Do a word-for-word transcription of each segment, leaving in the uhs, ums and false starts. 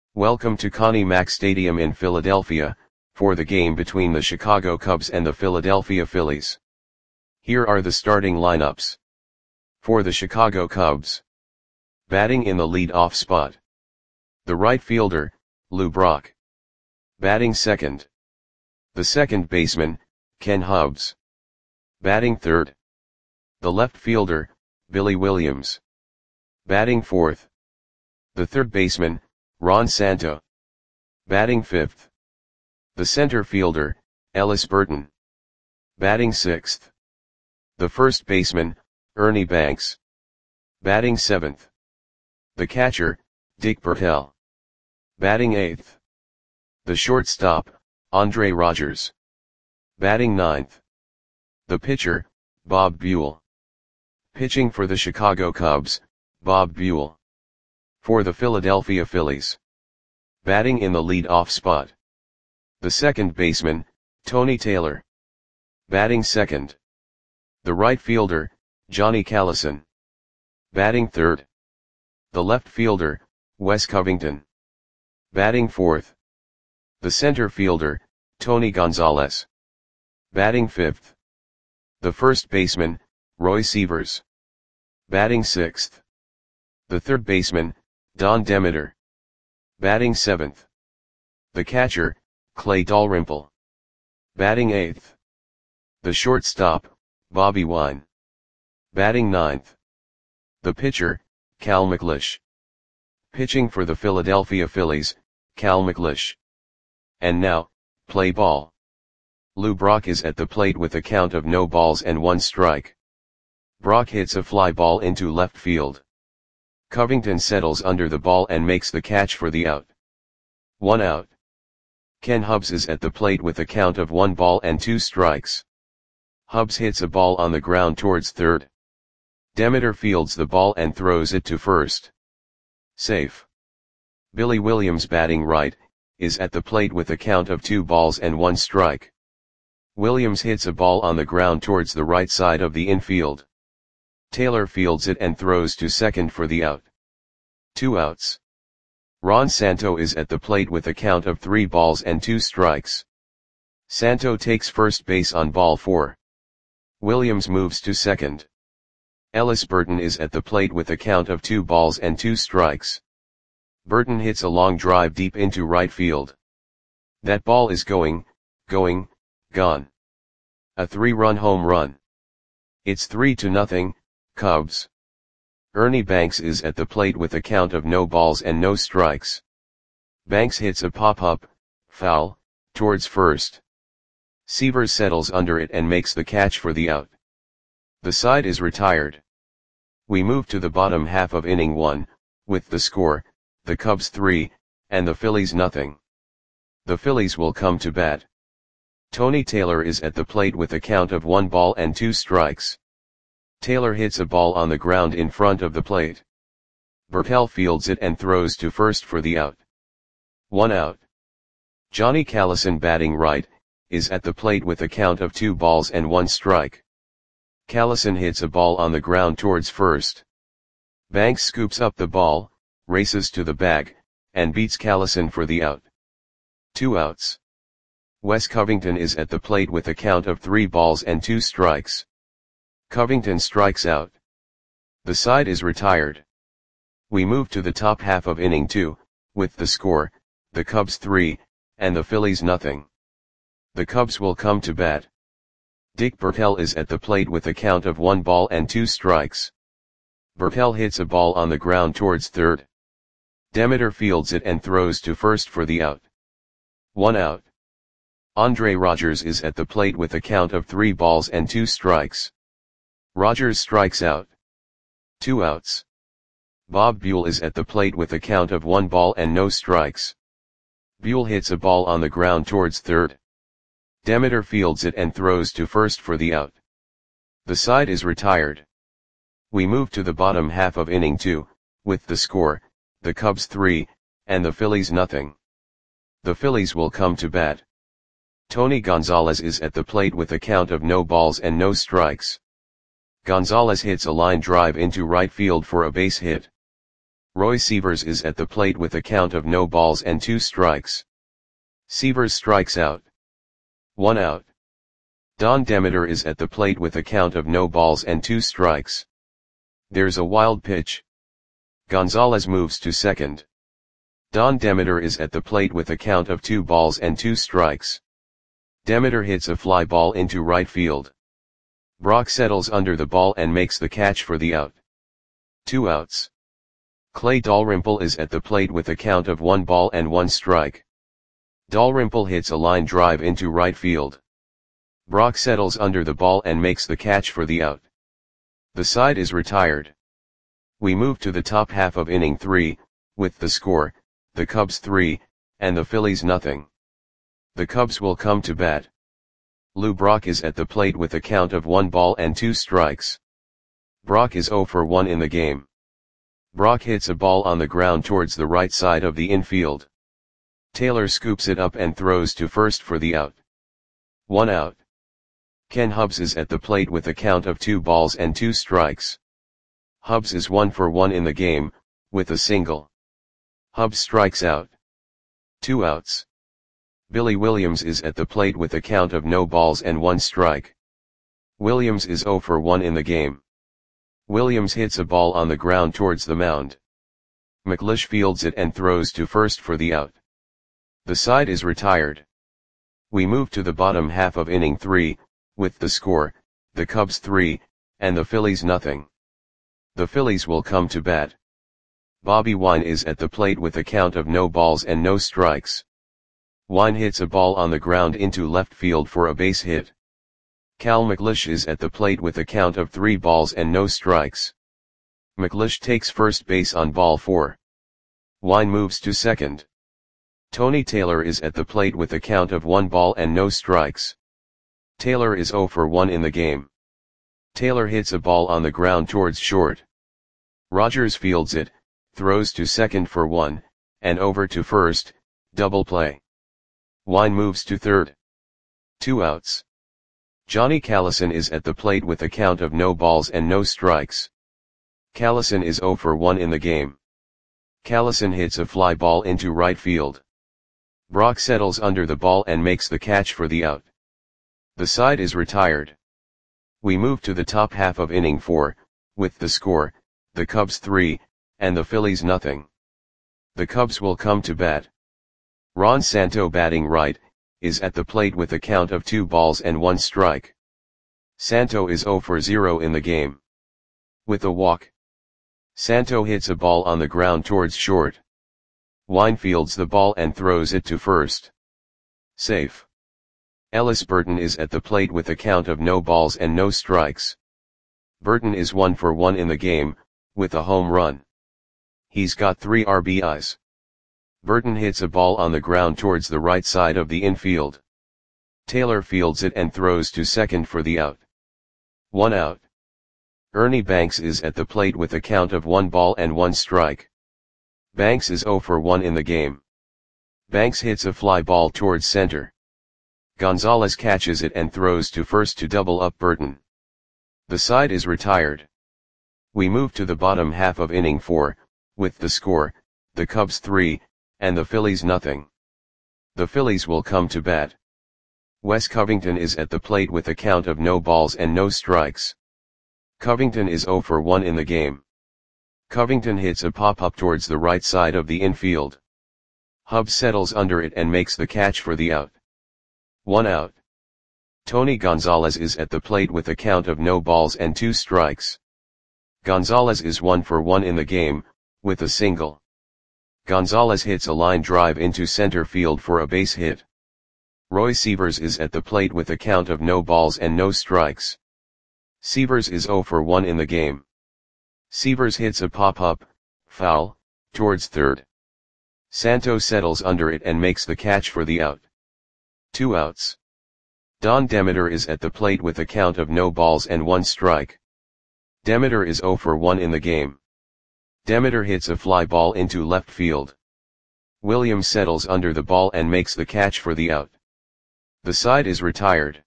Welcome to Connie Mack Stadium in Philadelphia, for the game between the Chicago Cubs and the Philadelphia Phillies. Here are the starting lineups. For the Chicago Cubs. Batting in the lead-off spot. The right fielder, Lou Brock. Batting second. The second baseman, Ken Hubbs. Batting third. The left fielder, Billy Williams. Batting fourth. The third baseman, Ron Santo. Batting fifth. The center fielder, Ellis Burton. Batting sixth. The first baseman, Ernie Banks. Batting seventh. The catcher, Dick Bertel. Batting eighth. The shortstop, Andre Rogers. Batting ninth. The pitcher, Bob Buell. Pitching for the Chicago Cubs, Bob Buell. For the Philadelphia Phillies. Batting in the lead-off spot. The second baseman, Tony Taylor. Batting second. The right fielder, Johnny Callison. Batting third. The left fielder, Wes Covington. Batting fourth. The center fielder, Tony Gonzalez. Batting fifth. The first baseman, Roy Sievers. Batting sixth. The third baseman, Don Demeter. Batting seventh. The catcher, Clay Dalrymple. Batting eighth. The shortstop, Bobby Wine. Batting ninth. The pitcher, Cal McLeish. Pitching for the Philadelphia Phillies, Cal McLeish. And now, play ball. Lou Brock is at the plate with a count of no balls and one strike. Brock hits a fly ball into left field. Covington settles under the ball and makes the catch for the out. One out. Ken Hubbs is at the plate with a count of one ball and two strikes. Hubbs hits a ball on the ground towards third. Demeter fields the ball and throws it to first. Safe. Billy Williams, batting right, is at the plate with a count of two balls and one strike. Williams hits a ball on the ground towards the right side of the infield. Taylor fields it and throws to second for the out. Two outs. Ron Santo is at the plate with a count of three balls and two strikes. Santo takes first base on ball four. Williams moves to second. Ellis Burton is at the plate with a count of two balls and two strikes. Burton hits a long drive deep into right field. That ball is going, going, gone. A three-run home run. It's three to nothing, Cubs. Ernie Banks is at the plate with a count of no balls and no strikes. Banks hits a pop-up, foul, towards first. Sievers settles under it and makes the catch for the out. The side is retired. We move to the bottom half of inning one, with the score, the Cubs three, and the Phillies nothing. The Phillies will come to bat. Tony Taylor is at the plate with a count of one ball and two strikes. Taylor hits a ball on the ground in front of the plate. Bertel fields it and throws to first for the out. One out. Johnny Callison, batting right, is at the plate with a count of two balls and one strike. Callison hits a ball on the ground towards first. Banks scoops up the ball, races to the bag, and beats Callison for the out. Two outs. Wes Covington is at the plate with a count of three balls and two strikes. Covington strikes out. The side is retired. We move to the top half of inning two, with the score, the Cubs three, and the Phillies nothing. The Cubs will come to bat. Dick Bertel is at the plate with a count of one ball and two strikes. Bertel hits a ball on the ground towards third. Demeter fields it and throws to first for the out. One out. Andre Rogers is at the plate with a count of three balls and two strikes. Rogers strikes out. Two outs. Bob Buell is at the plate with a count of one ball and no strikes. Buell hits a ball on the ground towards third. Demeter fields it and throws to first for the out. The side is retired. We move to the bottom half of inning two, with the score, the Cubs three, and the Phillies nothing. The Phillies will come to bat. Tony Gonzalez is at the plate with a count of no balls and no strikes. Gonzalez hits a line drive into right field for a base hit. Roy Sievers is at the plate with a count of no balls and two strikes. Sievers strikes out. One out. Don Demeter is at the plate with a count of no balls and two strikes. There's a wild pitch. Gonzalez moves to second. Don Demeter is at the plate with a count of two balls and two strikes. Demeter hits a fly ball into right field. Brock settles under the ball and makes the catch for the out. Two outs. Clay Dalrymple is at the plate with a count of one ball and one strike. Dalrymple hits a line drive into right field. Brock settles under the ball and makes the catch for the out. The side is retired. We move to the top half of inning three, with the score, the Cubs three, and the Phillies nothing. The Cubs will come to bat. Lou Brock is at the plate with a count of one ball and two strikes. Brock is zero for one in the game. Brock hits a ball on the ground towards the right side of the infield. Taylor scoops it up and throws to first for the out. One out. Ken Hubbs is at the plate with a count of two balls and two strikes. Hubbs is one for one in the game, with a single. Hubbs strikes out. Two outs. Billy Williams is at the plate with a count of no balls and one strike. Williams is zero for one in the game. Williams hits a ball on the ground towards the mound. McLeish fields it and throws to first for the out. The side is retired. We move to the bottom half of inning three, with the score, the Cubs three, and the Phillies nothing. The Phillies will come to bat. Bobby Wine is at the plate with a count of no balls and no strikes. Wine hits a ball on the ground into left field for a base hit. Cal McLeish is at the plate with a count of three balls and no strikes. McLeish takes first base on ball four. Wine moves to second. Tony Taylor is at the plate with a count of one ball and no strikes. Taylor is zero for one in the game. Taylor hits a ball on the ground towards short. Rogers fields it, throws to second for one, and over to first, double play. Wine moves to third. Two outs. Johnny Callison is at the plate with a count of no balls and no strikes. Callison is zero for one in the game. Callison hits a fly ball into right field. Brock settles under the ball and makes the catch for the out. The side is retired. We move to the top half of inning four, with the score, the Cubs three, and the Phillies nothing. The Cubs will come to bat. Ron Santo, batting right, is at the plate with a count of two balls and one strike. Santo is zero for zero in the game. With a walk. Santo hits a ball on the ground towards short. Wine fields the ball and throws it to first. Safe. Ellis Burton is at the plate with a count of no balls and no strikes. Burton is one for one in the game, with a home run. He's got three R B Is. Burton hits a ball on the ground towards the right side of the infield. Taylor fields it and throws to second for the out. One out. Ernie Banks is at the plate with a count of one ball and one strike. Banks is zero for one in the game. Banks hits a fly ball towards center. Gonzalez catches it and throws to first to double up Burton. The side is retired. We move to the bottom half of inning four, with the score, the Cubs three, and the Phillies nothing. The Phillies will come to bat. Wes Covington is at the plate with a count of no balls and no strikes. Covington is zero for one in the game. Covington hits a pop-up towards the right side of the infield. Hubbs settles under it and makes the catch for the out. One out. Tony Gonzalez is at the plate with a count of no balls and two strikes. Gonzalez is one for one in the game, with a single. Gonzalez hits a line drive into center field for a base hit. Roy Sievers is at the plate with a count of no balls and no strikes. Sievers is zero for one in the game. Sievers hits a pop-up, foul, towards third. Santo settles under it and makes the catch for the out. Two outs. Don Demeter is at the plate with a count of no balls and one strike. Demeter is zero for one in the game. Demeter hits a fly ball into left field. Williams settles under the ball and makes the catch for the out. The side is retired.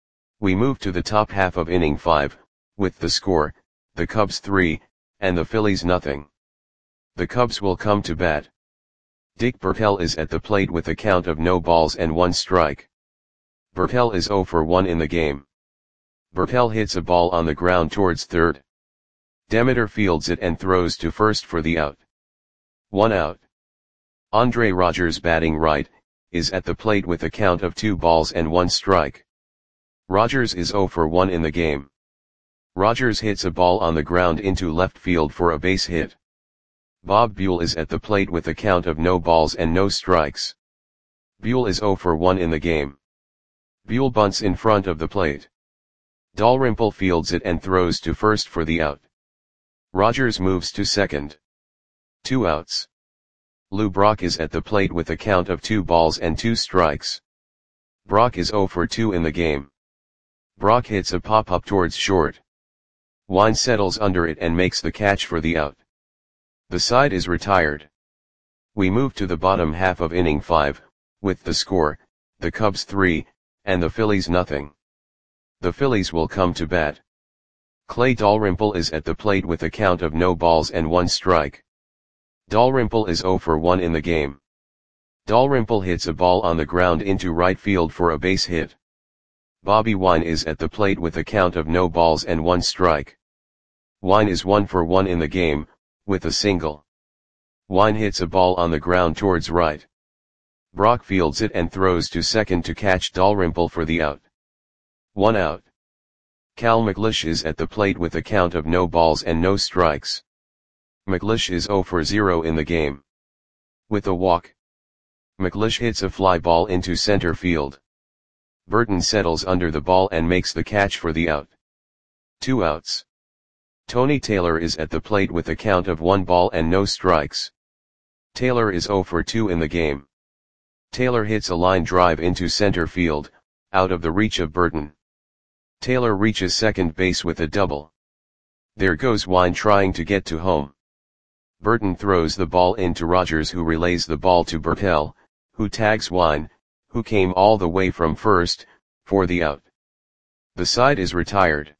We move to the top half of inning five, with the score, the Cubs three, and the Phillies nothing. The Cubs will come to bat. Dick Bertel is at the plate with a count of no balls and one strike. Bertel is zero for one in the game. Bertel hits a ball on the ground towards third. Demeter fields it and throws to first for the out. One out. Andre Rogers, batting right, is at the plate with a count of two balls and one strike. Rogers is zero for one in the game. Rogers hits a ball on the ground into left field for a base hit. Bob Buell is at the plate with a count of no balls and no strikes. Buell is zero for one in the game. Buell bunts in front of the plate. Dalrymple fields it and throws to first for the out. Rogers moves to second. Two outs. Lou Brock is at the plate with a count of two balls and two strikes. Brock is zero for two in the game. Brock hits a pop-up towards short. Wine settles under it and makes the catch for the out. The side is retired. We move to the bottom half of inning five, with the score, the Cubs three, and the Phillies nothing. The Phillies will come to bat. Clay Dalrymple is at the plate with a count of no balls and one strike. Dalrymple is zero for one in the game. Dalrymple hits a ball on the ground into right field for a base hit. Bobby Wine is at the plate with a count of no balls and one strike. Wine is one for one in the game, with a single. Wine hits a ball on the ground towards right. Brock fields it and throws to second to catch Dalrymple for the out. One out. Cal McLeish is at the plate with a count of no balls and no strikes. McLeish is zero for zero in the game. With a walk. McLeish hits a fly ball into center field. Burton settles under the ball and makes the catch for the out. Two outs. Tony Taylor is at the plate with a count of one ball and no strikes. Taylor is zero for two in the game. Taylor hits a line drive into center field, out of the reach of Burton. Taylor reaches second base with a double. There goes Wine trying to get to home. Burton throws the ball into Rogers, who relays the ball to Bertel, who tags Wine, who came all the way from first, for the out. The side is retired.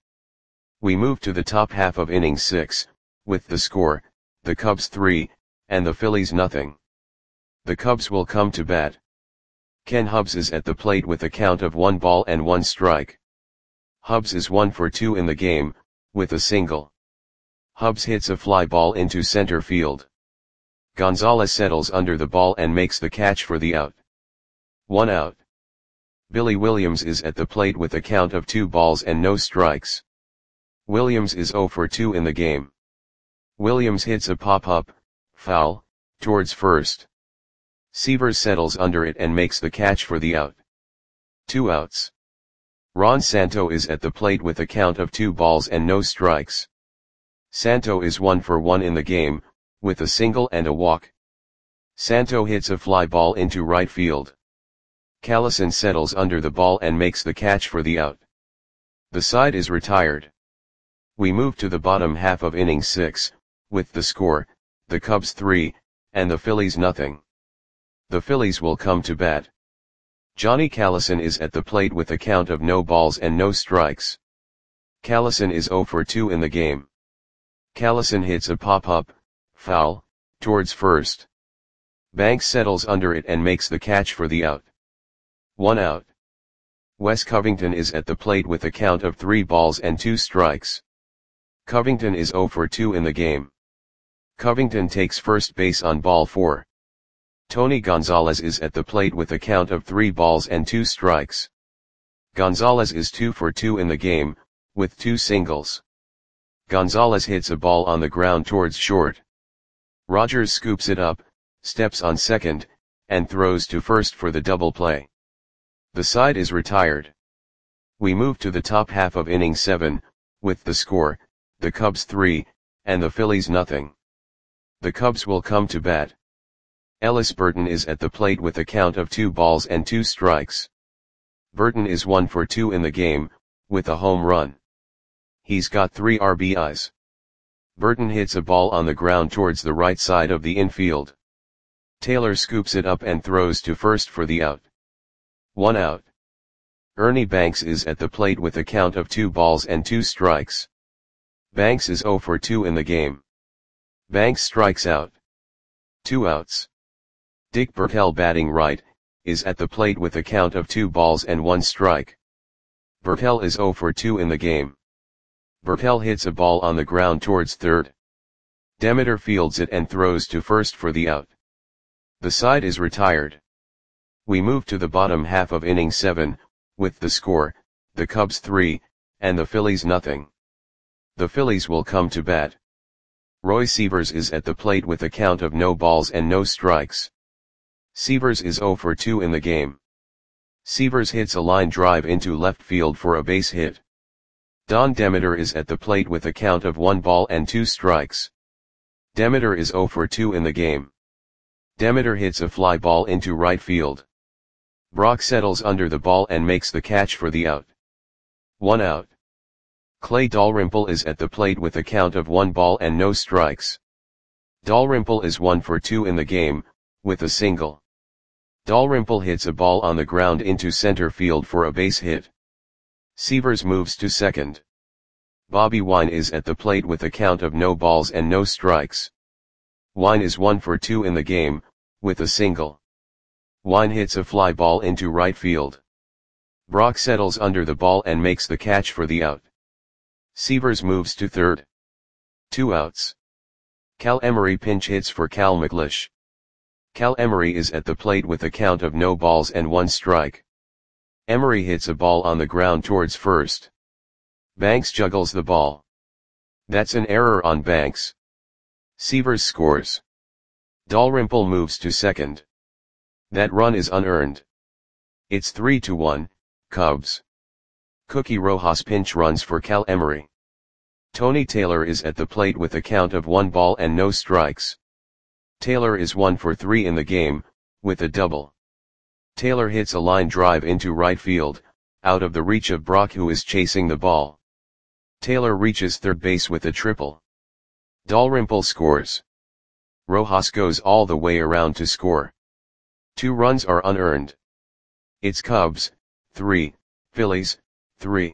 We move to the top half of inning six, with the score, the Cubs three, and the Phillies nothing. The Cubs will come to bat. Ken Hubbs is at the plate with a count of one ball and one strike. Hubbs is one for two in the game, with a single. Hubbs hits a fly ball into center field. Gonzalez settles under the ball and makes the catch for the out. One out. Billy Williams is at the plate with a count of two balls and no strikes. Williams is zero for two in the game. Williams hits a pop-up, foul, towards first. Severs settles under it and makes the catch for the out. Two outs. Ron Santo is at the plate with a count of two balls and no strikes. Santo is one for one in the game, with a single and a walk. Santo hits a fly ball into right field. Callison settles under the ball and makes the catch for the out. The side is retired. We move to the bottom half of inning six, with the score, the Cubs three, and the Phillies nothing. The Phillies will come to bat. Johnny Callison is at the plate with a count of no balls and no strikes. Callison is zero for two in the game. Callison hits a pop-up, foul, towards first. Banks settles under it and makes the catch for the out. One out. Wes Covington is at the plate with a count of three balls and two strikes. Covington is zero for two in the game. Covington takes first base on ball four. Tony Gonzalez is at the plate with a count of three balls and two strikes. Gonzalez is two for two in the game, with two singles. Gonzalez hits a ball on the ground towards short. Rogers scoops it up, steps on second, and throws to first for the double play. The side is retired. We move to the top half of inning seven, with the score, the Cubs three, and the Phillies nothing. The Cubs will come to bat. Ellis Burton is at the plate with a count of two balls and two strikes. Burton is one for two in the game, with a home run. He's got three R B Is. Burton hits a ball on the ground towards the right side of the infield. Taylor scoops it up and throws to first for the out. One out. Ernie Banks is at the plate with a count of two balls and two strikes. Banks is zero for two in the game. Banks strikes out. Two outs. Dick Bertel, batting right, is at the plate with a count of two balls and one strike. Bertel is oh for two in the game. Bertel hits a ball on the ground towards third. Demeter fields it and throws to first for the out. The side is retired. We move to the bottom half of inning seven, with the score, the Cubs three, and the Phillies nothing. The Phillies will come to bat. Roy Sievers is at the plate with a count of no balls and no strikes. Sievers is oh for two in the game. Sievers hits a line drive into left field for a base hit. Don Demeter is at the plate with a count of one ball and two strikes. Demeter is oh for two in the game. Demeter hits a fly ball into right field. Brock settles under the ball and makes the catch for the out. One out. Clay Dalrymple is at the plate with a count of one ball and no strikes. Dalrymple is one for two in the game, with a single. Dalrymple hits a ball on the ground into center field for a base hit. Sievers moves to second. Bobby Wine is at the plate with a count of no balls and no strikes. Wine is one for two in the game, with a single. Wine hits a fly ball into right field. Brock settles under the ball and makes the catch for the out. Sievers moves to third. Two outs. Cal Emery pinch hits for Cal McLeish. Cal Emery is at the plate with a count of no balls and one strike. Emery hits a ball on the ground towards first. Banks juggles the ball. That's an error on Banks. Sievers scores. Dalrymple moves to second. That run is unearned. It's three to one, Cubs. Cookie Rojas pinch runs for Cal Emery. Tony Taylor is at the plate with a count of one ball and no strikes. Taylor is one for three in the game, with a double. Taylor hits a line drive into right field, out of the reach of Brock, who is chasing the ball. Taylor reaches third base with a triple. Dalrymple scores. Rojas goes all the way around to score. Two runs are unearned. It's Cubs, three, Phillies, three.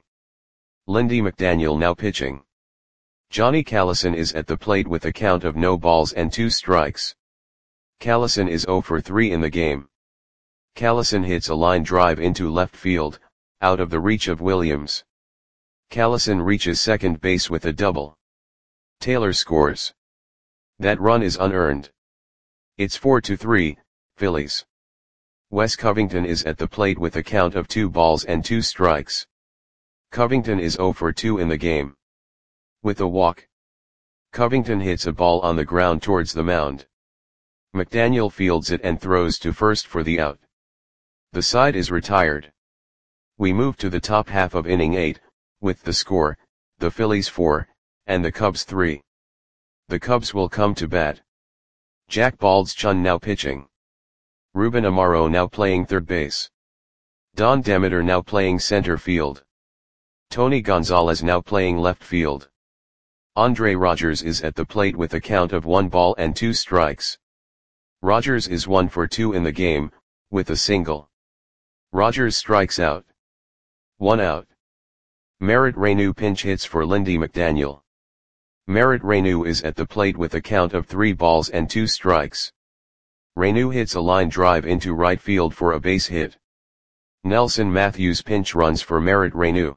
Lindy McDaniel now pitching. Johnny Callison is at the plate with a count of no balls and two strikes. Callison is oh for three in the game. Callison hits a line drive into left field, out of the reach of Williams. Callison reaches second base with a double. Taylor scores. That run is unearned. It's four to three, Phillies. Wes Covington is at the plate with a count of two balls and two strikes. Covington is oh for two in the game. With a walk. Covington hits a ball on the ground towards the mound. McDaniel fields it and throws to first for the out. The side is retired. We move to the top half of inning eight, with the score, the Phillies four, and the Cubs three. The Cubs will come to bat. Jack Baldschun now pitching. Ruben Amaro now playing third base. Don Demeter now playing center field. Tony Gonzalez now playing left field. Andre Rogers is at the plate with a count of one ball and two strikes. Rogers is one for two in the game, with a single. Rogers strikes out. One out. Merritt Reyneau pinch hits for Lindy McDaniel. Merritt Reyneau is at the plate with a count of three balls and two strikes. Reyneau hits a line drive into right field for a base hit. Nelson Matthews pinch runs for Merritt Reyneau.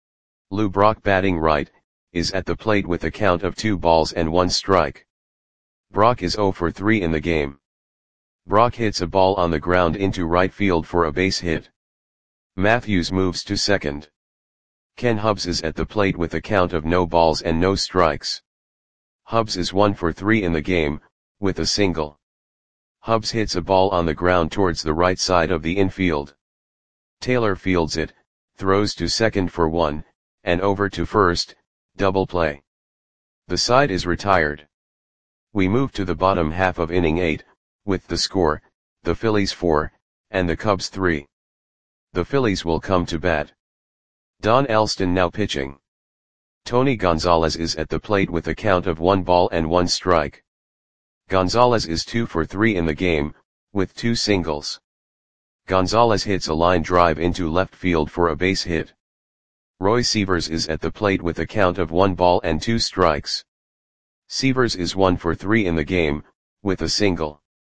Lou Brock, batting right, is at the plate with a count of two balls and one strike. Brock is oh for three in the game. Brock hits a ball on the ground into right field for a base hit. Matthews moves to second. Ken Hubbs is at the plate with a count of no balls and no strikes. Hubbs is one for three in the game, with a single. Hubbs hits a ball on the ground towards the right side of the infield. Taylor fields it, throws to second for one, and over to first, double play. The side is retired. We move to the bottom half of inning eight, with the score, the Phillies four, and the Cubs three. The Phillies will come to bat. Don Elston now pitching. Tony Gonzalez is at the plate with a count of one ball and one strike. Gonzalez is two for three in the game, with two singles. Gonzalez hits a line drive into left field for a base hit. Roy Sievers is at the plate with a count of one ball and two strikes. Sievers is one for three in the game, with a single.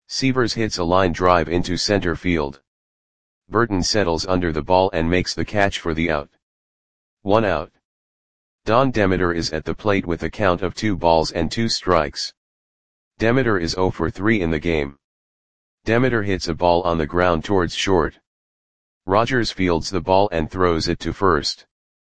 Sievers hits a line drive into center field. Burton settles under the ball and makes the catch for the out. One out. Don Demeter is at the plate with a count of two balls and two strikes. Demeter is zero for three in the game. Demeter hits a ball on the ground towards short. Rogers fields the ball and throws it to first.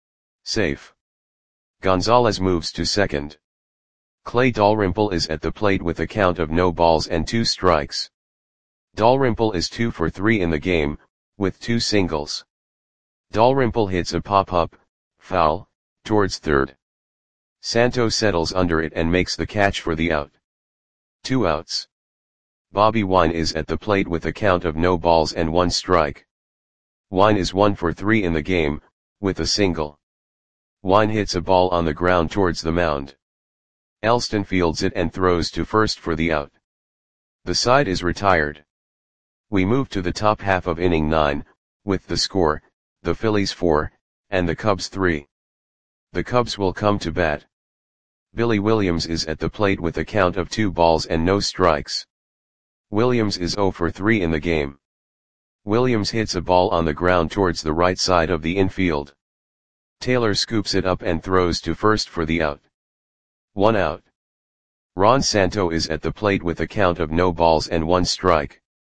Safe. Gonzalez moves to second. Clay Dalrymple is at the plate with a count of no balls and two strikes. Dalrymple is two for three in the game, with two singles. Dalrymple hits a pop-up, foul, towards third. Santo settles under it and makes the catch for the out. Two outs. Bobby Wine is at the plate with a count of no balls and one strike. Wine is one for three in the game, with a single. Wine hits a ball on the ground towards the mound. Elston fields it and throws to first for the out. The side is retired. We move to the top half of inning nine, with the score, the Phillies four, and the Cubs three. The Cubs will come to bat. Billy Williams is at the plate with a count of two balls and no strikes. Williams is zero for three in the game. Williams hits a ball on the ground towards the right side of the infield. Taylor scoops it up and throws to first for the out. One out. Ron Santo is at the plate with a count of no balls and one strike.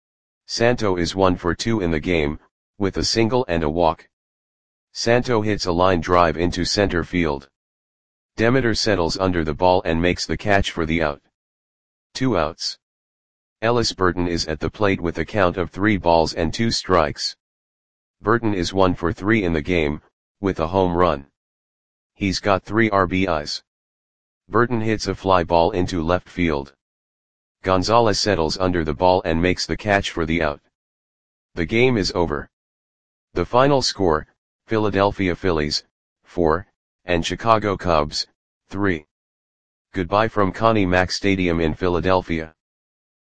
Santo is one for two in the game, with a single and a walk. Santo hits a line drive into center field. Demeter settles under the ball and makes the catch for the out. Two outs. Ellis Burton is at the plate with a count of three balls and two strikes. Burton is one for three in the game, with a home run. He's got three R B Is. Burton hits a fly ball into left field. Gonzalez settles under the ball and makes the catch for the out. The game is over. The final score, Philadelphia Phillies, four, and Chicago Cubs, three. Goodbye from Connie Mack Stadium in Philadelphia.